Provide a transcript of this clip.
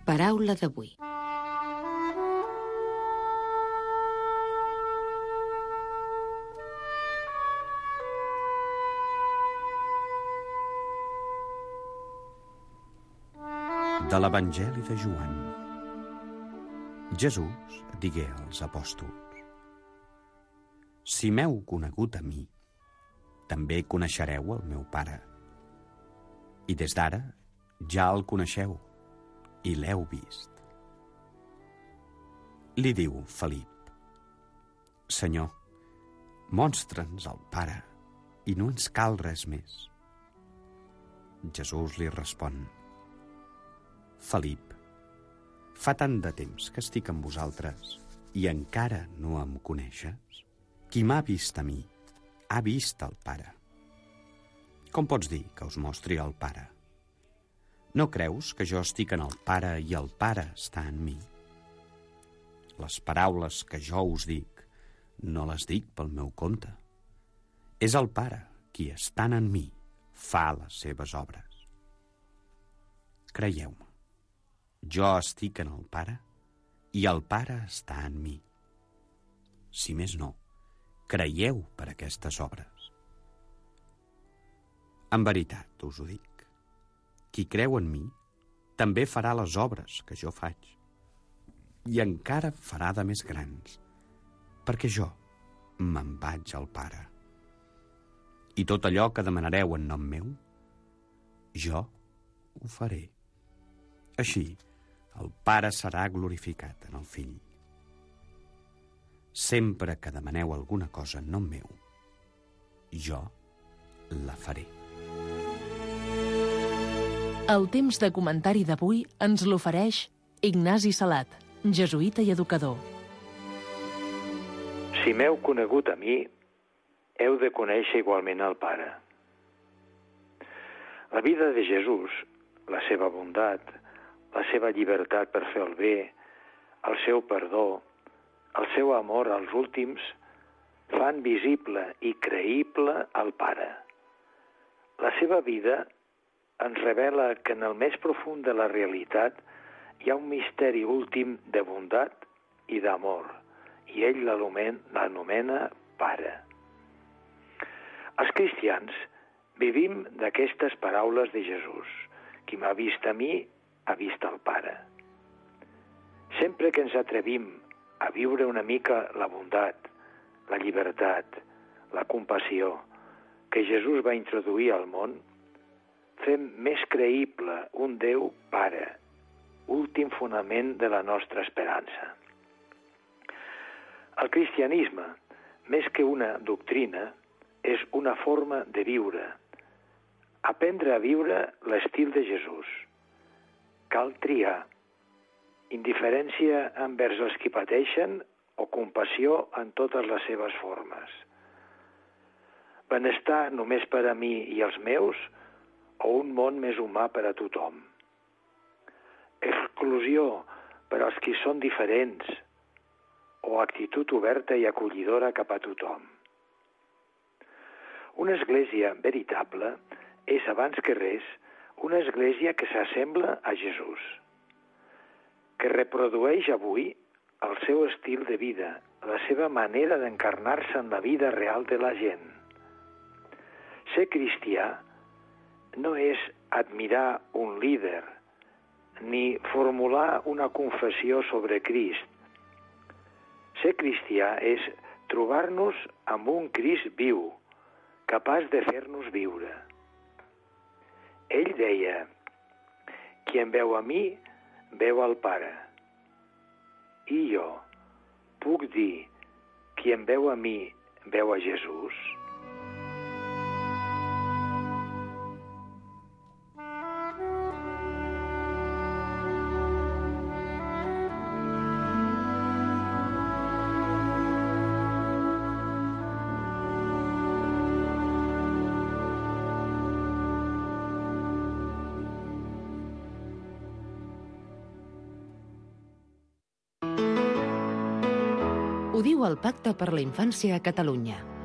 Paraula d'avui. De l'Evangeli de Joan. Jesús digué als apòstols: si m'heu conegut a mi, també coneixereu el meu Pare. I des d'ara ja el coneixeu i l'heu vist. Li diu Felip: Senyor, mostra'ns el Pare i no ens cal res més. Jesús li respon: Felip, fa tant de temps que estic amb vosaltres i encara no em coneixes? Qui m'ha vist a mi, ha vist el Pare. Com pots dir que us mostri el Pare? No creus que jo estic en el Pare i el Pare està en mi? Les paraules que jo us dic, no les dic pel meu compte. És el Pare qui, estant en mi, fa les seves obres. Creieu-me, jo estic en el Pare i el Pare està en mi. Si més no, creieu per aquestes obres. En veritat us ho dic, qui creu en mi també farà les obres que jo faig, i encara farà de més grans, perquè jo me'n vaig al Pare. I tot allò que demanareu en nom meu, jo ho faré. Així, el Pare serà glorificat en el Fill. Sempre que demaneu alguna cosa en nom meu, jo la faré. El temps de comentari d'avui ens l'ofereix Ignasi Salat, jesuïta i educador. Si m'heu conegut a mi, heu de conèixer igualment el Pare. La vida de Jesús, la seva bondat, la seva llibertat per fer el bé, el seu perdó, el seu amor als últims, fan visible i creïble el Pare. La seva vida ens revela que en el més profund de la realitat hi ha un misteri últim de bondat i d'amor, i ell l'anomena Pare. Els cristians vivim d'aquestes paraules de Jesús: qui m'ha vist a mi, ha vist el Pare. Sempre que ens atrevim a viure una mica la bondat, la llibertat, la compassió que Jesús va introduir al món, fem més creïble un Déu Pare, últim fonament de la nostra esperança. El cristianisme, més que una doctrina, és una forma de viure. Aprendre a viure l'estil de Jesús. Cal triar indiferència envers els qui pateixen o compassió en totes les seves formes. Benestar només per a mi i els meus o un món més humà per a tothom. Exclusió per als qui són diferents o actitud oberta i acollidora cap a tothom. Una església veritable és, abans que res, una església que s'assembla a Jesús, que reprodueix avui el seu estil de vida, la seva manera d'encarnar-se en la vida real de la gent. Ser cristià no és admirar un líder, ni formular una confessió sobre Crist. Ser cristià és trobar-nos amb un Crist viu, capaç de fer-nos viure. Ell deia: qui em veu a mi, veu al Pare. I jo puc dir: qui em veu a mi, veu a Jesús? Ho diu el Pacte per la Infància a Catalunya.